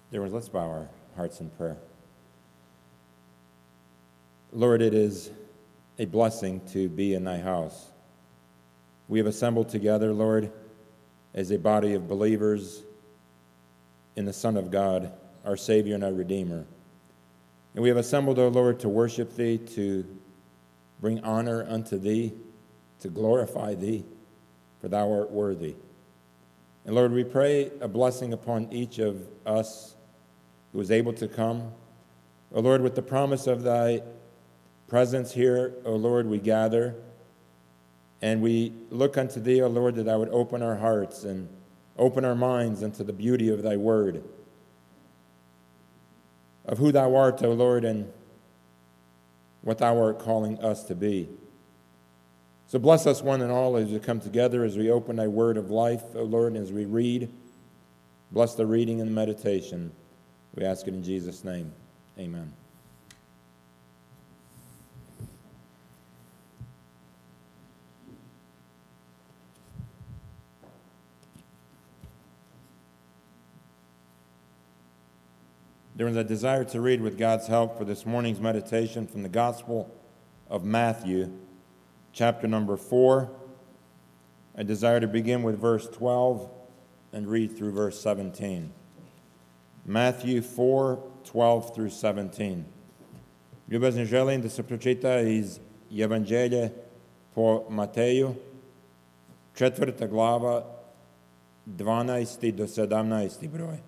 Dear ones, let's bow our hearts in prayer. Lord, it is a blessing to be in thy house. We have assembled together, Lord, as a body of believers in the Son of God, our Savior and our Redeemer. And we have assembled, O Lord, to worship thee, to bring honor unto thee, to glorify thee, for thou art worthy. And Lord, we pray a blessing upon each of us who is able to come. O Lord, with the promise of thy presence here, O Lord, we gather, and we look unto thee, O Lord, that thou would open our hearts and open our minds unto the beauty of thy word, of who thou art, O Lord, and what thou art calling us to be. So bless us one and all as we come together, as we open thy word of life, O Lord, and as we read. Bless the reading and the meditation. We ask it in Jesus' name. Amen. There is a desire to read with God's help for this morning's meditation from the Gospel of Matthew, chapter number 4. I desire to begin with verse 12 and read through verse 17. Matthew 4:12 through 17. Ljubazne želim da se pročita iz Evanđelja po Mateju, 4. glava, 12. do 17. broj.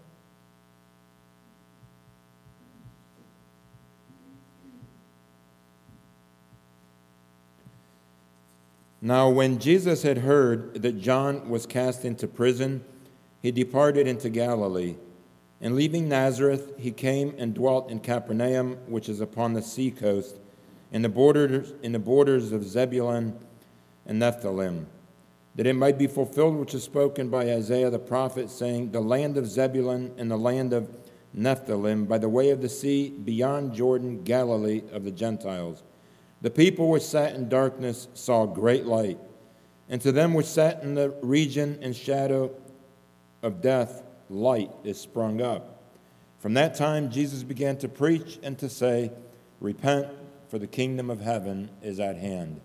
Now, when Jesus had heard that John was cast into prison, he departed into Galilee. And leaving Nazareth, he came and dwelt in Capernaum, which is upon the sea coast, in the borders of Zebulun and Nephthalim, that it might be fulfilled which is spoken by Isaiah the prophet, saying, The land of Zebulun and the land of Nephthalim, by the way of the sea, beyond Jordan, Galilee of the Gentiles. The people which sat in darkness saw great light, and to them which sat in the region and shadow of death, light is sprung up. From that time Jesus began to preach and to say, Repent, for the kingdom of heaven is at hand.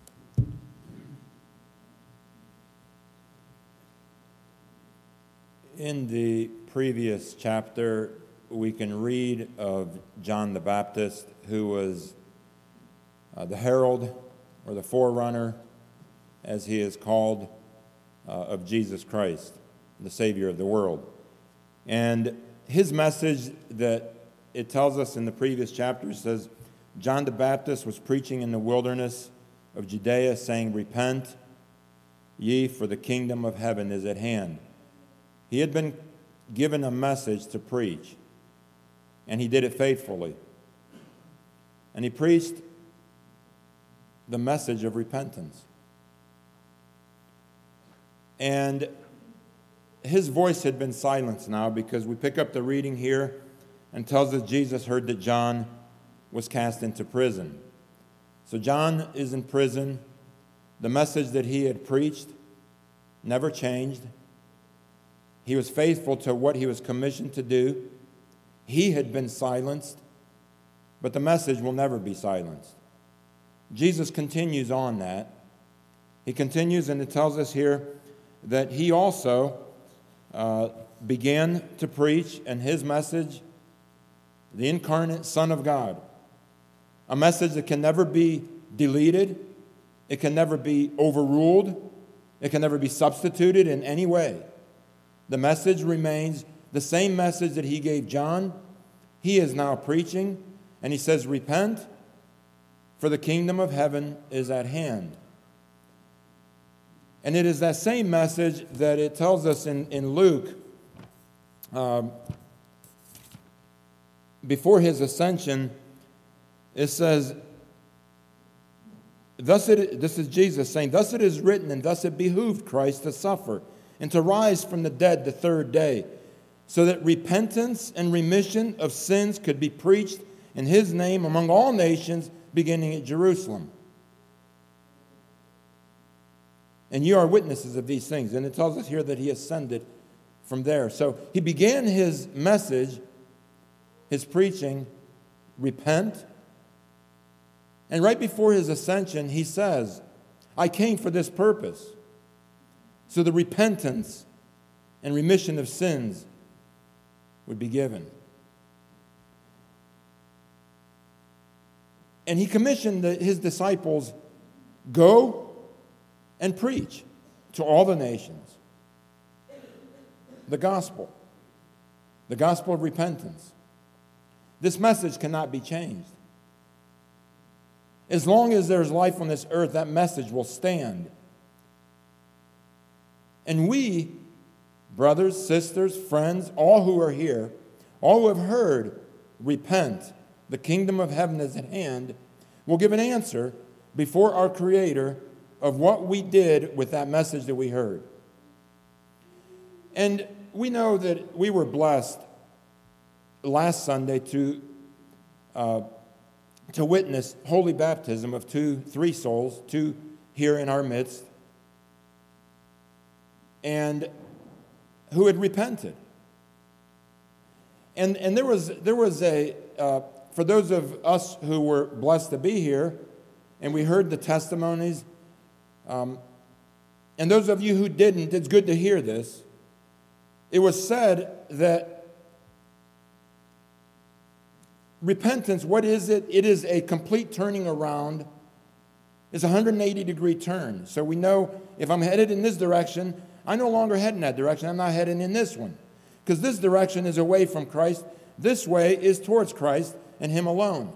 In the previous chapter, we can read of John the Baptist, who was the herald, or the forerunner, as he is called, of Jesus Christ, the Savior of the world. And his message that it tells us in the previous chapter says, John the Baptist was preaching in the wilderness of Judea, saying, Repent ye, for the kingdom of heaven is at hand. He had been given a message to preach, and he did it faithfully. And he preached the message of repentance. And his voice had been silenced now, because we pick up the reading here and tells us Jesus heard that John was cast into prison. So John is in prison. The message that he had preached never changed. He was faithful to what he was commissioned to do. He had been silenced, but the message will never be silenced. Jesus continues on that. He continues, and it tells us here that he also began to preach, and his message, the incarnate Son of God, a message that can never be deleted, it can never be overruled, it can never be substituted in any way. The message remains the same message that he gave John. He is now preaching, and he says, Repent, for the kingdom of heaven is at hand. And it is that same message that it tells us in Luke, before his ascension. It says, this is Jesus saying, Thus it is written, and thus it behooved Christ to suffer, and to rise from the dead the third day, so that repentance and remission of sins could be preached in his name among all nations, beginning at Jerusalem. And you are witnesses of these things. And it tells us here that he ascended from there. So he began his message, his preaching, repent. And right before his ascension, he says, I came for this purpose. So the repentance and remission of sins would be given. And he commissioned his disciples, go and preach to all the nations the gospel of repentance. This message cannot be changed. As long as there's life on this earth, that message will stand. And we, brothers, sisters, friends, all who are here, all who have heard, repent, the kingdom of heaven is at hand, will give an answer before our Creator of what we did with that message that we heard. And we know that we were blessed last Sunday to witness holy baptism of 3 souls, 2 here in our midst, and who had repented. And there was a for those of us who were blessed to be here, and we heard the testimonies, and those of you who didn't, it's good to hear this. It was said that repentance, what is it? It is a complete turning around. It's a 180-degree turn. So we know if I'm headed in this direction, I no longer head in that direction. I'm not heading in this one. Because this direction is away from Christ. This way is towards Christ and Him alone.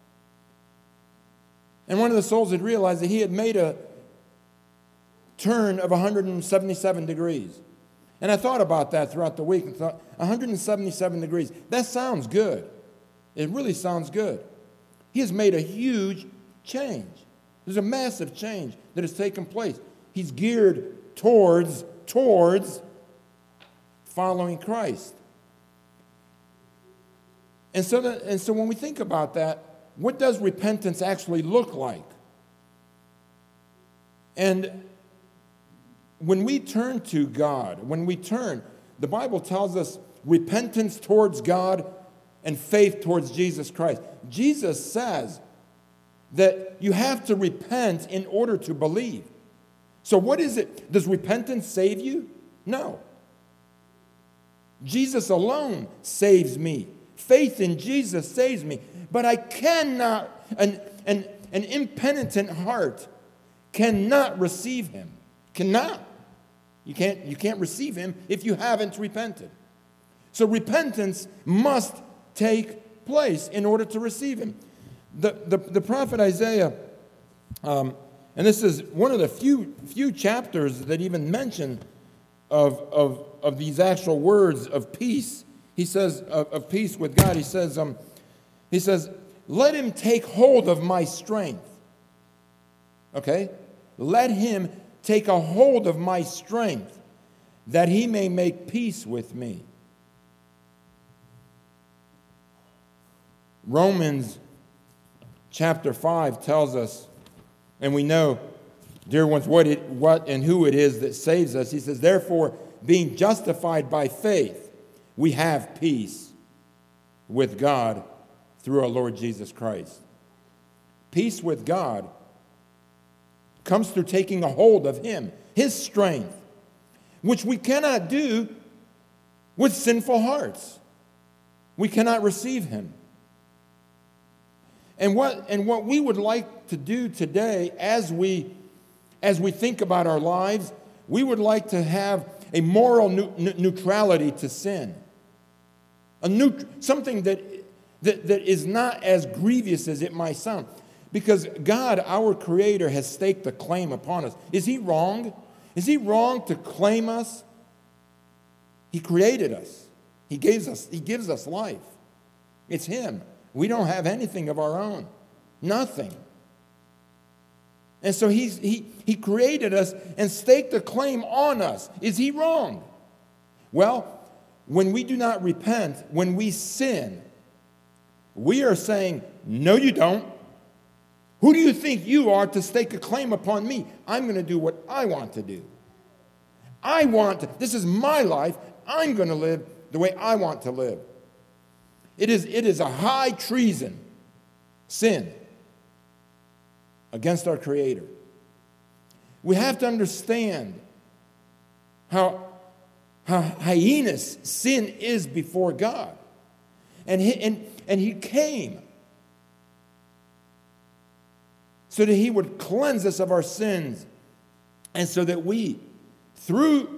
And one of the souls had realized that he had made a turn of 177 degrees. And I thought about that throughout the week and thought, 177 degrees, that sounds good. It really sounds good. He has made a huge change. There's a massive change that has taken place. He's geared towards following Christ. And so when we think about that, what does repentance actually look like? And when we turn to God, the Bible tells us repentance towards God and faith towards Jesus Christ. Jesus says that you have to repent in order to believe. So what is it? Does repentance save you? No. Jesus alone saves me. Faith in Jesus saves me. But I cannot, an impenitent heart cannot receive Him. Cannot. You can't receive Him if you haven't repented. So repentance must take place in order to receive Him. The prophet Isaiah, and this is one of the few chapters that even mention of these actual words of peace. He says of peace with God. He says, let him take hold of my strength. Okay? Let him take a hold of my strength, that he may make peace with me. Romans chapter 5 tells us, and we know, dear ones, what and who it is that saves us. He says, therefore, being justified by faith, we have peace with God through our Lord Jesus Christ. Peace with God comes through taking a hold of Him, His strength, which we cannot do with sinful hearts. We cannot receive Him. And what we would like to do today as we think about our lives, we would like to have a moral neutrality to sin. Something that is not as grievous as it might sound. Because God, our Creator, has staked a claim upon us. Is He wrong? Is He wrong to claim us? He created us. He gives us life. It's Him. We don't have anything of our own. Nothing. And so He created us and staked a claim on us. Is He wrong? Well, when we do not repent, when we sin, we are saying, no, you don't. Who do you think you are to stake a claim upon me? I'm going to do what I want to do. This is my life. I'm going to live the way I want to live. It is a high treason sin against our Creator. We have to understand how heinous sin is before God. And he came so that he would cleanse us of our sins, and so that we, through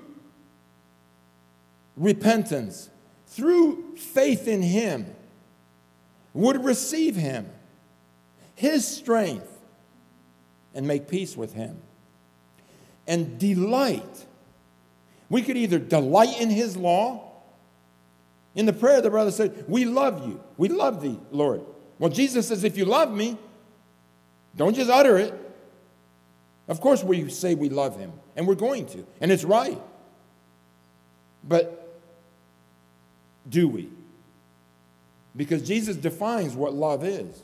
repentance, through faith in him, would receive him, his strength, and make peace with him. And delight. We could either delight in his law. In the prayer, the brother said, we love you. We love thee, Lord. Well, Jesus says, if you love me, don't just utter it. Of course we say we love him, and we're going to, and it's right. But do we? Because Jesus defines what love is.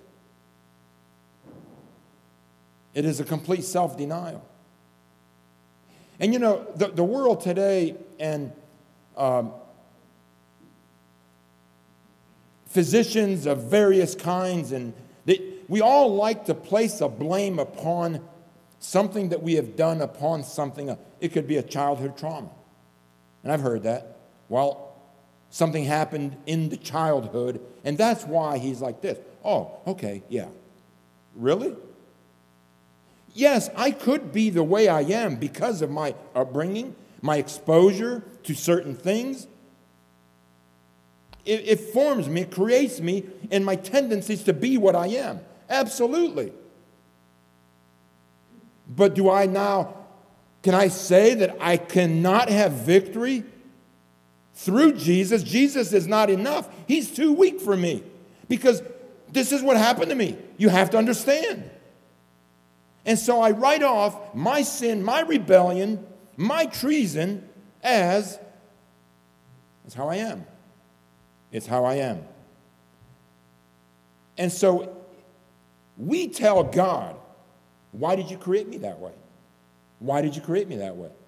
It is a complete self-denial. And you know, the world today, and physicians of various kinds, and we all like to place a blame upon something that we have done upon something. It could be a childhood trauma. And I've heard that. Well, something happened in the childhood, and that's why he's like this. Oh, okay, yeah. Really? Yes, I could be the way I am because of my upbringing, my exposure to certain things. It forms me, it creates me, and my tendencies to be what I am. Absolutely. But can I say that I cannot have victory through Jesus? Jesus is not enough. He's too weak for me. Because this is what happened to me. You have to understand. And so I write off my sin, my rebellion, my treason as how I am. It's how I am. And so we tell God, why did you create me that way? Why did you create me that way?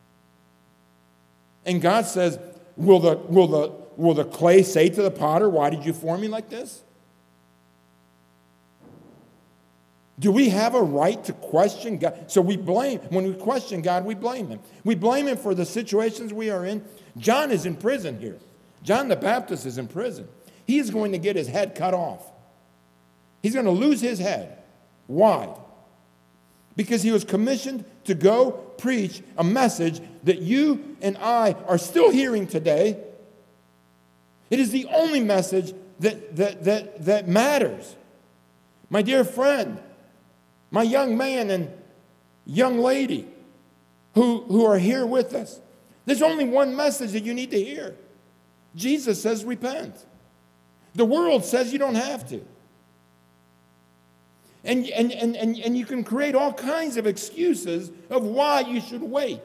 And God says, will the clay say to the potter, why did you form me like this? Do we have a right to question God? So when we question God, we blame him. We blame him for the situations we are in. John is in prison here. John the Baptist is in prison. He is going to get his head cut off. He's going to lose his head. Why? Because he was commissioned to go preach a message that you and I are still hearing today. It is the only message that matters. My dear friend, my young man and young lady who are here with us, there's only one message that you need to hear. Jesus says repent. The world says you don't have to. And you can create all kinds of excuses of why you should wait.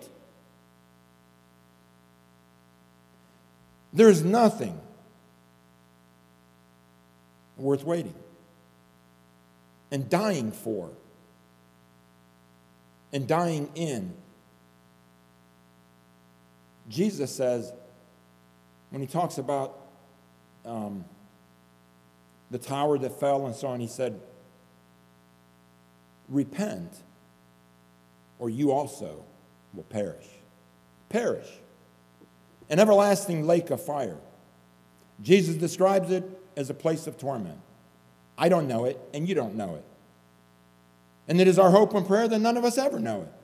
There's nothing worth waiting and dying for and dying in. Jesus says, when he talks about the tower that fell and so on, he said, repent, or you also will perish. Perish. An everlasting lake of fire. Jesus describes it as a place of torment. I don't know it, and you don't know it. And it is our hope and prayer that none of us ever know it.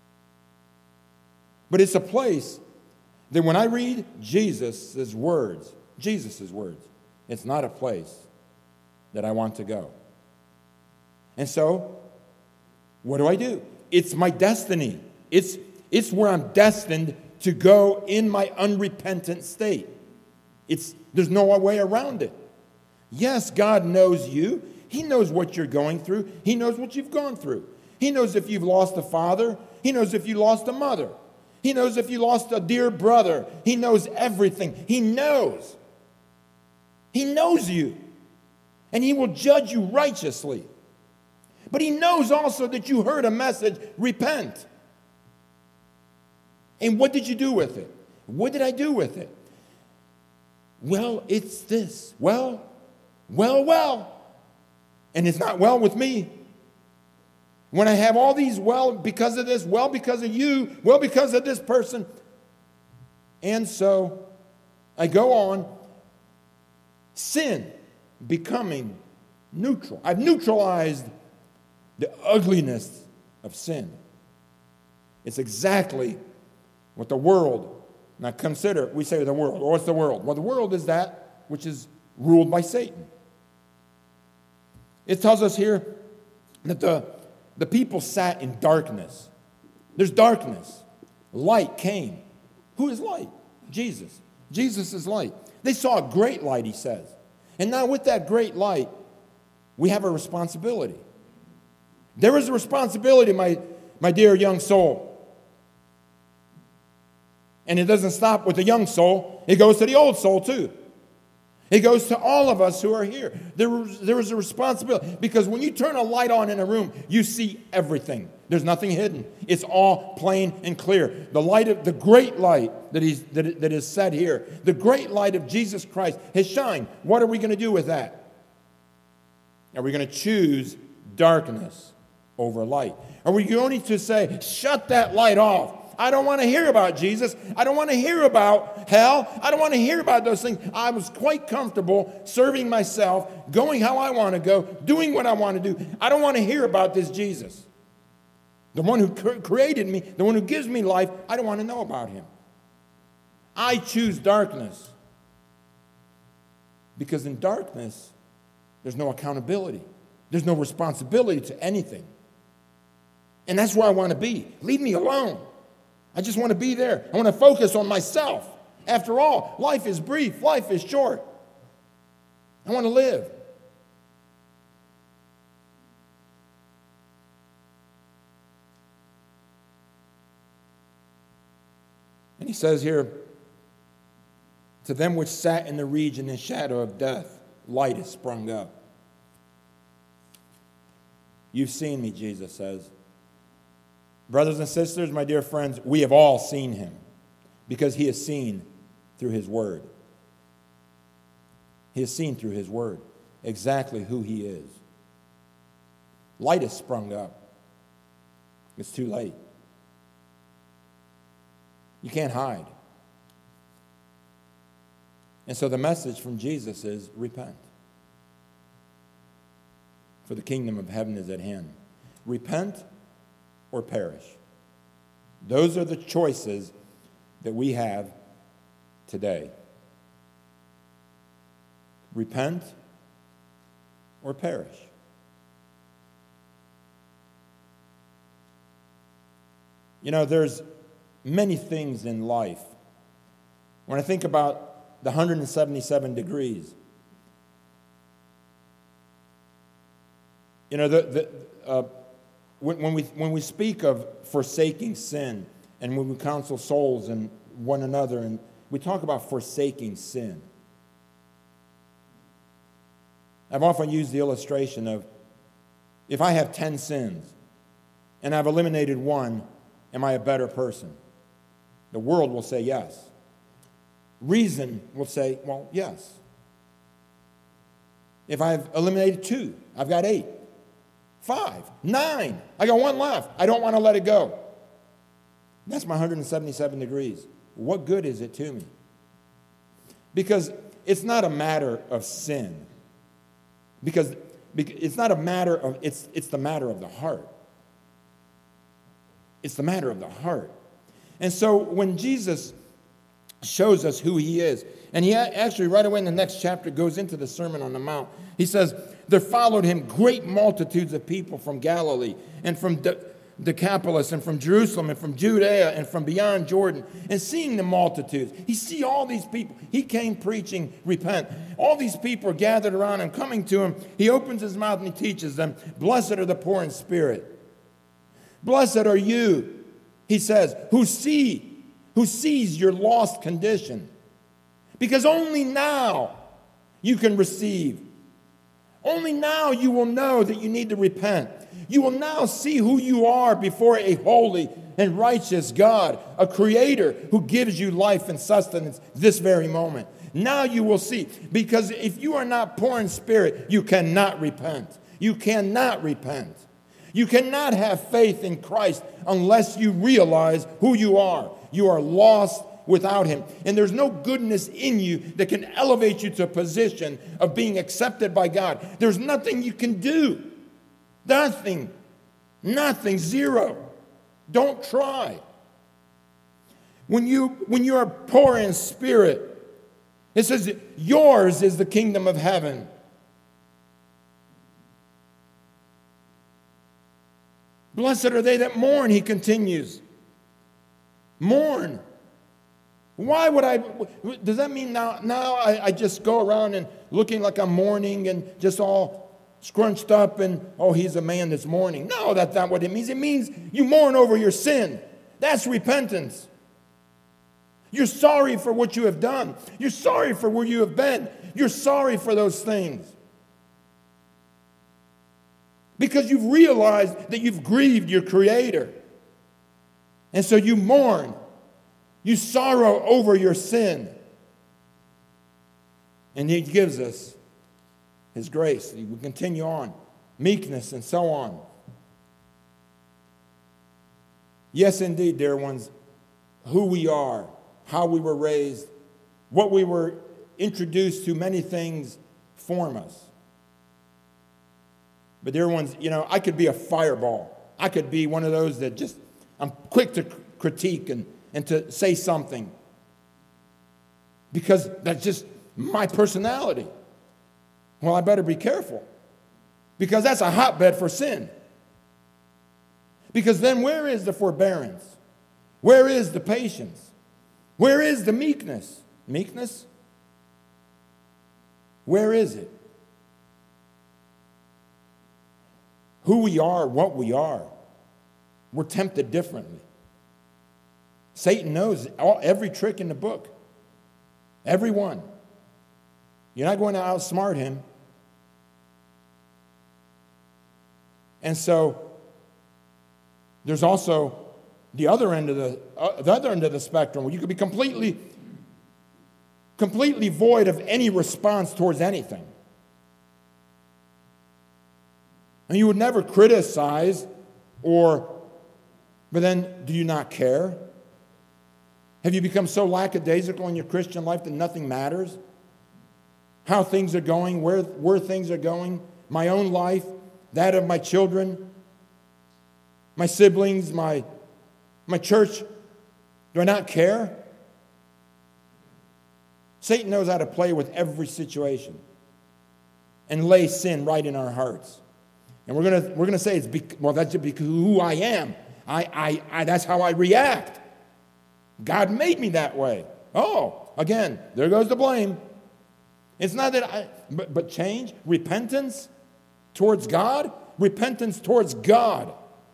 But it's a place that when I read Jesus' words, it's not a place that I want to go. And so, what do? It's my destiny. It's where I'm destined to go in my unrepentant state. There's no way around it. Yes, God knows you. He knows what you're going through. He knows what you've gone through. He knows if you've lost a father. He knows if you lost a mother. He knows if you lost a dear brother. He knows everything. He knows. He knows you. And he will judge you righteously. But he knows also that you heard a message, repent. And what did you do with it? What did I do with it? Well, it's this. Well. And it's not well with me. When I have all these well because of this, well because of you, well because of this person. And so I go on, sin becoming neutral. I've neutralized the ugliness of sin. It's exactly what the world, now consider, we say the world. Or what's the world? Well, the world is that which is ruled by Satan. It tells us here that the people sat in darkness. There's darkness. Light came. Who is light? Jesus. Jesus is light. They saw a great light, he says. And now with that great light, we have a responsibility. There is a responsibility, my dear young soul. And it doesn't stop with the young soul. It goes to the old soul too. It goes to all of us who are here. There is a responsibility. Because when you turn a light on in a room, you see everything. There's nothing hidden. It's all plain and clear. The light of the great light that is said here, the great light of Jesus Christ has shined. What are we going to do with that? Are we going to choose darkness over light? Are we going to say, shut that light off? I don't want to hear about Jesus. I don't want to hear about hell. I don't want to hear about those things. I was quite comfortable serving myself, going how I want to go, doing what I want to do. I don't want to hear about this Jesus. The one who created me, the one who gives me life, I don't want to know about him. I choose darkness. Because in darkness, there's no accountability. There's no responsibility to anything. And that's where I want to be. Leave me alone. I just want to be there. I want to focus on myself. After all, life is brief. Life is short. I want to live. And he says here, to them which sat in the region and shadow of death, light has sprung up. You've seen me, Jesus says. Brothers and sisters, my dear friends, we have all seen him because he is seen through his word. He is seen through his word exactly who he is. Light has sprung up. It's too late. You can't hide. And so the message from Jesus is repent. For the kingdom of heaven is at hand. Repent or perish. Those are the choices that we have today. Repent or perish. You know, there's many things in life. When I think about the 177 degrees, you know, when we speak of forsaking sin, and when we counsel souls and one another, and we talk about forsaking sin, I've often used the illustration of if I have 10 sins and I've eliminated one, am I a better person? The world will say yes. Reason will say, well, yes. If I've eliminated 2, I've got 8. 5, 9. I got 1 left. I don't want to let it go. That's my 177 degrees. What good is it to me? Because it's not a matter of sin. Because it's not a matter of, it's the matter of the heart. It's the matter of the heart. And so when Jesus shows us who he is, and he actually right away in the next chapter goes into the Sermon on the Mount, he says, there followed him great multitudes of people from Galilee and from Decapolis and from Jerusalem and from Judea and from beyond Jordan. And seeing the multitudes, he see all these people. He came preaching, repent. All these people are gathered around him, coming to him. He opens his mouth and he teaches them, blessed are the poor in spirit. Blessed are you, he says, who sees your lost condition. Because only now you can receive. Only now you will know that you need to repent. You will now see who you are before a holy and righteous God, a creator who gives you life and sustenance this very moment. Now you will see. Because if you are not poor in spirit, you cannot repent. You cannot repent. You cannot have faith in Christ unless you realize who you are. You are lost without him. And there's no goodness in you that can elevate you to a position of being accepted by God. There's nothing you can do. Nothing. Nothing. Zero. Don't try. When you are poor in spirit, it says, yours is the kingdom of heaven. Blessed are they that mourn, he continues. Mourn. Why would I? Does that mean now I just go around and looking like I'm mourning and just all scrunched up and, oh, he's a man that's mourning? No, that's not what it means. It means you mourn over your sin. That's repentance. You're sorry for what you have done. You're sorry for where you have been. You're sorry for those things. Because you've realized that you've grieved your Creator. And so you mourn. You sorrow over your sin. And he gives us his grace. We continue on. Meekness and so on. Yes, indeed, dear ones, who we are, how we were raised, what we were introduced to, many things form us. But dear ones, I could be a fireball. I could be one of those that just, I'm quick to critique and to say something. Because that's just my personality. Well, I better be careful. Because that's a hotbed for sin. Because then where is the forbearance? Where is the patience? Where is the meekness? Meekness? Where is it? Who we are, what we are. We're tempted differently. Satan knows every trick in the book. Every one. You're not going to outsmart him. And so there's also the other end of the spectrum where you could be completely void of any response towards anything. And you would never criticize but then do you not care? Have you become so lackadaisical in your Christian life that nothing matters? How things are going, where things are going, my own life, that of my children, my siblings, my church, do I not care? Satan knows how to play with every situation and lay sin right in our hearts. And we're gonna say that's just because who I am. That's how I react. God made me that way. Oh, again, there goes the blame. It's not that but change, repentance towards God, repentance towards God.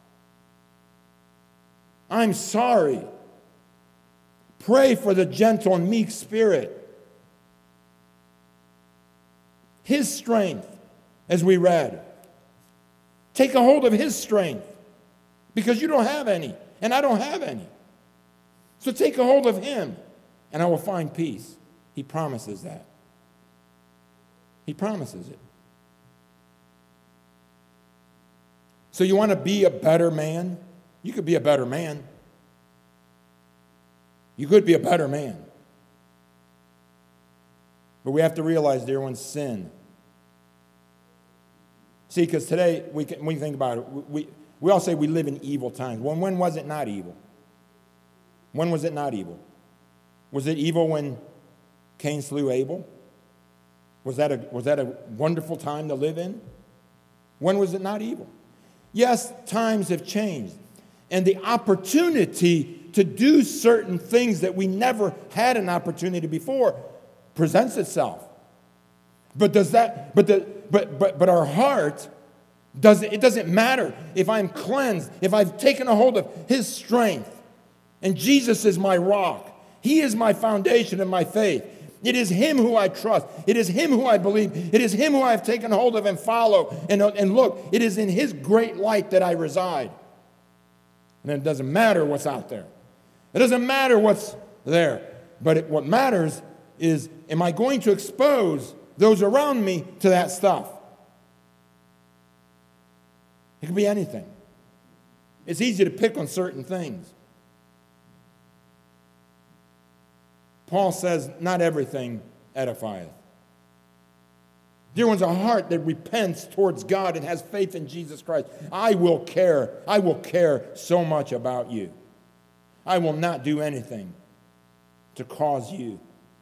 I'm sorry. Pray for the gentle and meek spirit. His strength, as we read. Take a hold of his strength because you don't have any and I don't have any. So take a hold of him and I will find peace. He promises that. He promises it. So you want to be a better man? You could be a better man. You could be a better man. But we have to realize, dear ones, sin. See, because today, when we think about it, we all say we live in evil times. When was it not evil? When was it not evil? Was it evil when Cain slew Abel? Was that a wonderful time to live in? When was it not evil? Yes, times have changed. And the opportunity to do certain things that we never had an opportunity before presents itself. But our heart it doesn't matter if I'm cleansed, if I've taken a hold of his strength. And Jesus is my rock. He is my foundation and my faith. It is him who I trust. It is him who I believe. It is him who I've taken hold of and follow. And look, it is in his great light that I reside. And it doesn't matter what's out there. It doesn't matter what's there. But what matters is, am I going to expose those around me to that stuff? It could be anything. It's easy to pick on certain things. Paul says, not everything edifieth. Dear ones, a heart that repents towards God and has faith in Jesus Christ. I will care so much about you. I will not do anything to cause you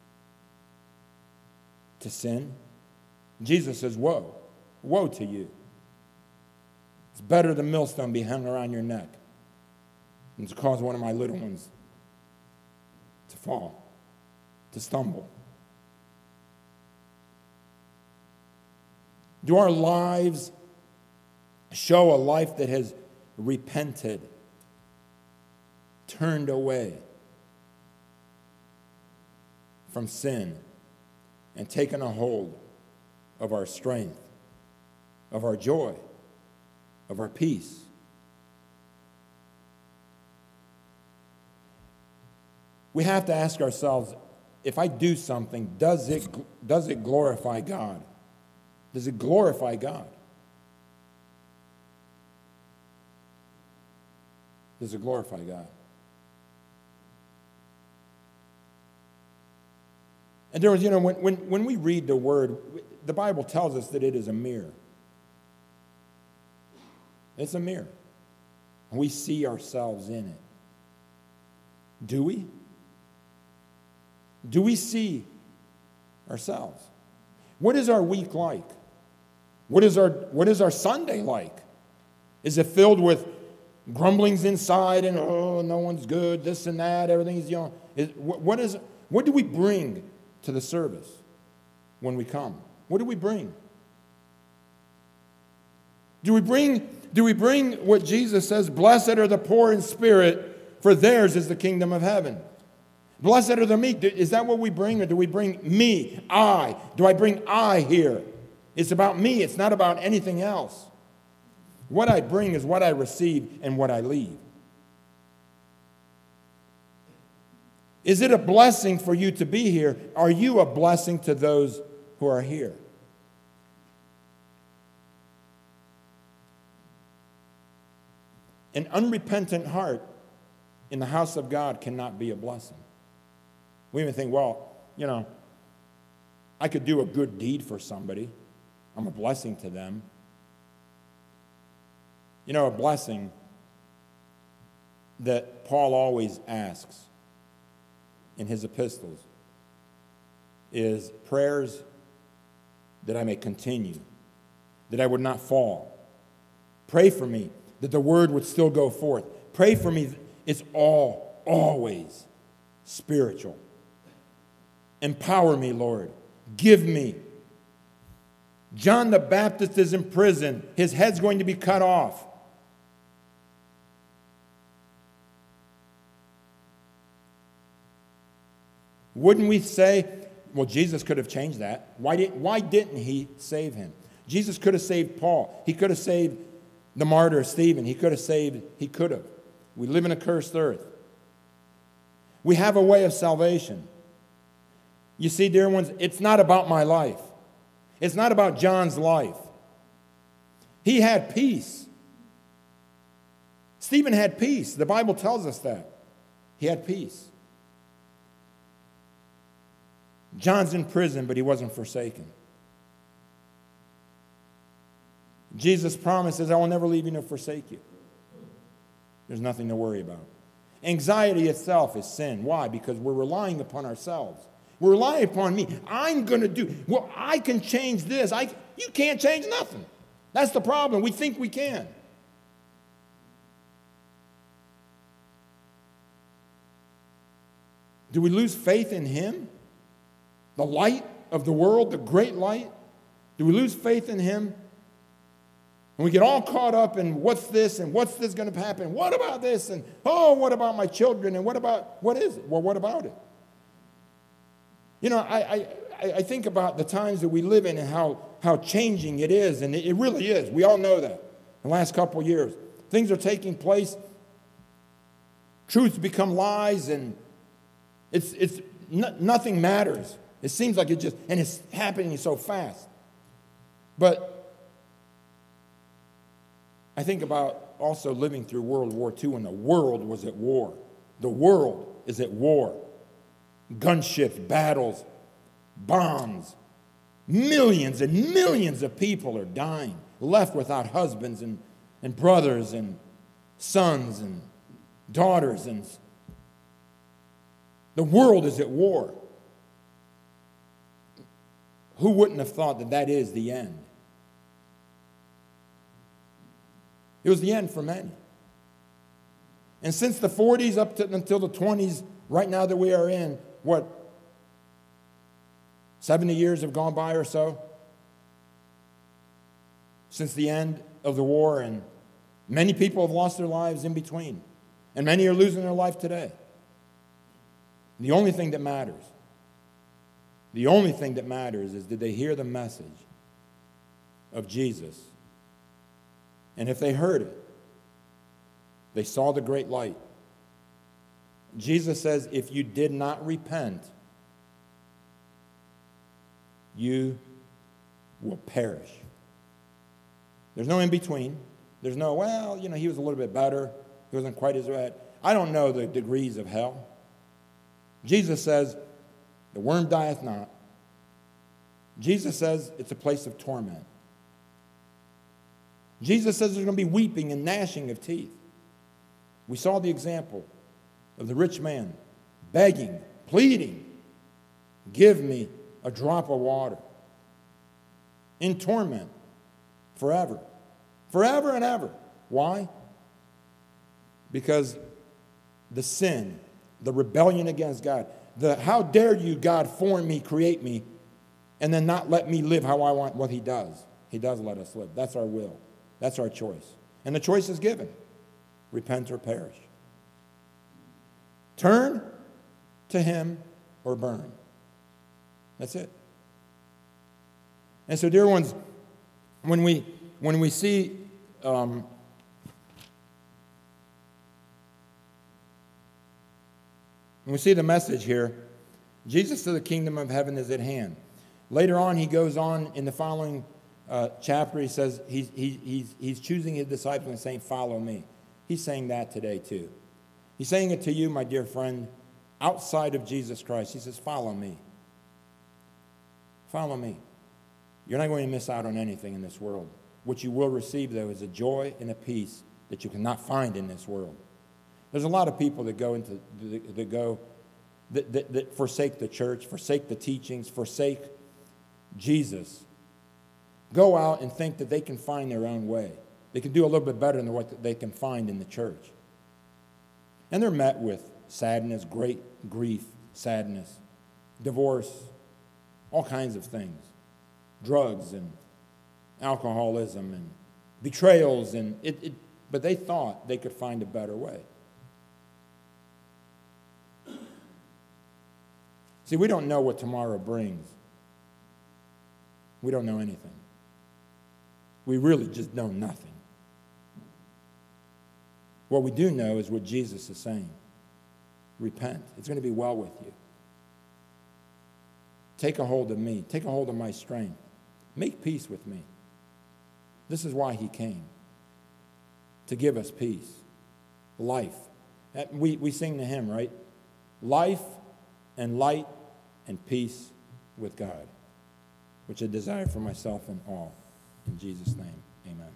to sin. Jesus says, woe. Woe to you. It's better the millstone be hung around your neck than to cause one of my little ones to fall, to stumble. Do our lives show a life that has repented, turned away from sin, and taken a hold of our strength, of our joy, of our peace? We have to ask ourselves, if I do something, does it glorify God? Does it glorify God? Does it glorify God? And there was, when we read the Word, the Bible tells us that it is a mirror. It's a mirror. And we see ourselves in it. Do we? Do we see ourselves? What is our week like? What is our Sunday like? Is it filled with grumblings inside and, oh, no one's good, this and that, everything's, what do we bring to the service when we come? What do we bring? Do we bring what Jesus says, blessed are the poor in spirit, for theirs is the kingdom of heaven? Blessed are the meek. Is that what we bring, or do we bring me, I? Do I bring I here? It's about me. It's not about anything else. What I bring is what I receive and what I leave. Is it a blessing for you to be here? Are you a blessing to those who are here? An unrepentant heart in the house of God cannot be a blessing. We even think, well, I could do a good deed for somebody. I'm a blessing to them. A blessing that Paul always asks in his epistles is prayers that I may continue, that I would not fall. Pray for me that the word would still go forth. Pray for me. It's always spiritual. Empower me, Lord. Give me. John the Baptist is in prison. His head's going to be cut off. Wouldn't we say, well, Jesus could have changed that. Why didn't he save him? Jesus could have saved Paul. He could have saved the martyr Stephen. He could have. We live in a cursed earth. We have a way of salvation. You see, dear ones, it's not about my life. It's not about John's life. He had peace. Stephen had peace. The Bible tells us that. He had peace. John's in prison, but he wasn't forsaken. Jesus promises, I will never leave you nor forsake you. There's nothing to worry about. Anxiety itself is sin. Why? Because we're relying upon ourselves. We're relying upon me. I'm going to do, well, I can change this. You can't change nothing. That's the problem. We think we can. Do we lose faith in him? The light of the world, the great light? Do we lose faith in him? And we get all caught up in what's this and what's this going to happen? What about this? And, what about my children? And what is it? Well, what about it? I think about the times that we live in and how changing it is, and it really is. We all know that. In the last couple of years, things are taking place. Truths become lies, and nothing matters. It seems like and it's happening so fast. But I think about also living through World War II when the world was at war. The world is at war. Gunships, battles, bombs. Millions and millions of people are dying, left without husbands and brothers and sons and daughters. And the world is at war. Who wouldn't have thought that that is the end? It was the end for many. And since the 40s up to until the 20s, right now that we are in, 70 years have gone by or so since the end of the war, and many people have lost their lives in between, and many are losing their life today. The only thing that matters is, did they hear the message of Jesus? And if they heard it, they saw the great light. Jesus says, if you did not repent, you will perish. There's no in between. There's no, he was a little bit better. He wasn't quite as bad. I don't know the degrees of hell. Jesus says, the worm dieth not. Jesus says it's a place of torment. Jesus says there's going to be weeping and gnashing of teeth. We saw the example of the rich man begging, pleading, give me a drop of water. In torment forever. Forever and ever. Why? Because the sin, the rebellion against God, how dare you, God, form me, create me, and then not let me live how I want what he does. He does let us live. That's our will. That's our choice. And the choice is given. Repent or perish. Turn to him or burn. That's it. And so, dear ones, when we see when we see the message here, Jesus said the kingdom of heaven is at hand. Later on, he goes on in the following chapter. He says he's choosing his disciples and saying, "Follow me." He's saying that today too. He's saying it to you, my dear friend, outside of Jesus Christ. He says, "Follow me. Follow me." You're not going to miss out on anything in this world. What you will receive, though, is a joy and a peace that you cannot find in this world. There's a lot of people that forsake the church, forsake the teachings, forsake Jesus. Go out and think that they can find their own way. They can do a little bit better than what they can find in the church. And they're met with sadness, great grief, sadness, divorce, all kinds of things. Drugs and alcoholism and betrayals, but they thought they could find a better way. See, we don't know what tomorrow brings. We don't know anything. We really just know nothing. What we do know is what Jesus is saying. Repent. It's going to be well with you. Take a hold of me. Take a hold of my strength. Make peace with me. This is why he came. To give us peace. Life. We sing the hymn, right? Life and light and peace with God, which I desire for myself and all. In Jesus' name, amen.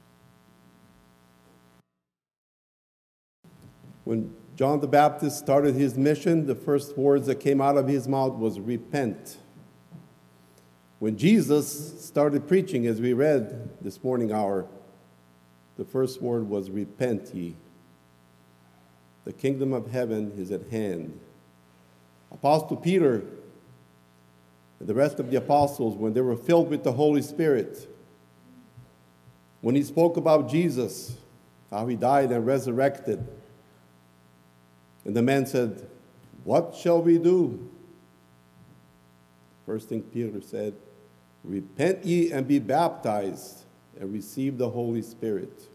When John the Baptist started his mission, the first words that came out of his mouth was repent. When Jesus started preaching, as we read this morning hour, the first word was repent ye. The kingdom of heaven is at hand. Apostle Peter and the rest of the apostles, when they were filled with the Holy Spirit, when he spoke about Jesus, how he died and resurrected, and the man said, "What shall we do?" First thing Peter said, "Repent ye and be baptized and receive the Holy Spirit."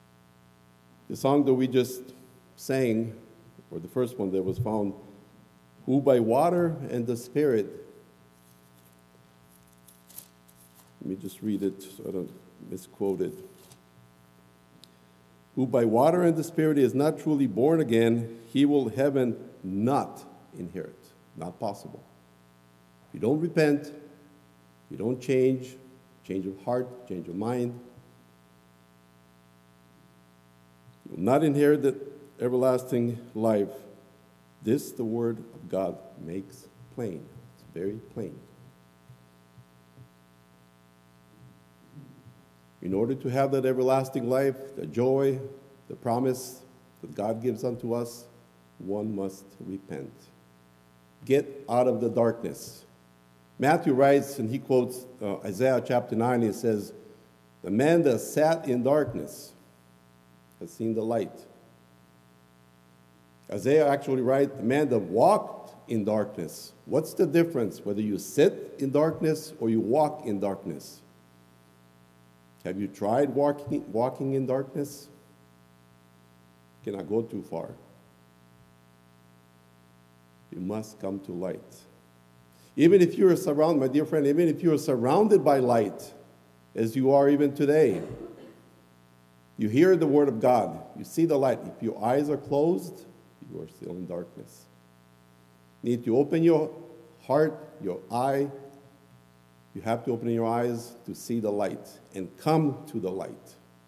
The song that we just sang, or the first one that was found, who by water and the Spirit, let me just read it so I don't misquote it. Who by water and the Spirit is not truly born again, he will heaven not inherit. Not possible. If you don't repent, you don't change of heart, change of mind, you will not inherit the everlasting life. This the word of God makes plain. It's very plain. In order to have that everlasting life, the joy, the promise that God gives unto us, one must repent. Get out of the darkness. Matthew writes, and he quotes Isaiah chapter 9, he says, the man that sat in darkness has seen the light. Isaiah actually writes, the man that walked in darkness. What's the difference whether you sit in darkness or you walk in darkness? Have you tried walking in darkness? You cannot go too far. You must come to light. Even if you're surrounded, my dear friend, even if you're surrounded by light, as you are even today, you hear the word of God, you see the light. If your eyes are closed, you are still in darkness. You need to open your heart, your eye. You have to open your eyes to see the light and come to the light.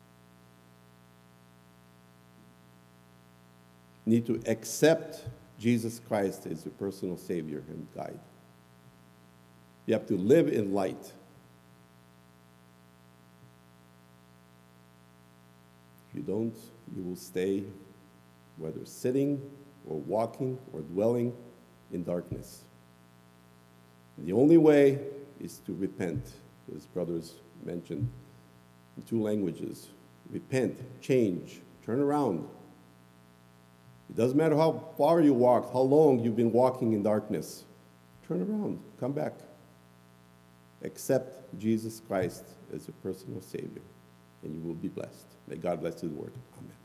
You need to accept Jesus Christ as your personal Savior and guide. You have to live in light. If you don't, you will stay, whether sitting or walking or dwelling in darkness. The only way is to repent, as brothers mentioned in 2 languages. Repent, change, turn around. It doesn't matter how far you walked, how long you've been walking in darkness. Turn around, come back. Accept Jesus Christ as your personal Savior, and you will be blessed. May God bless His word. Amen.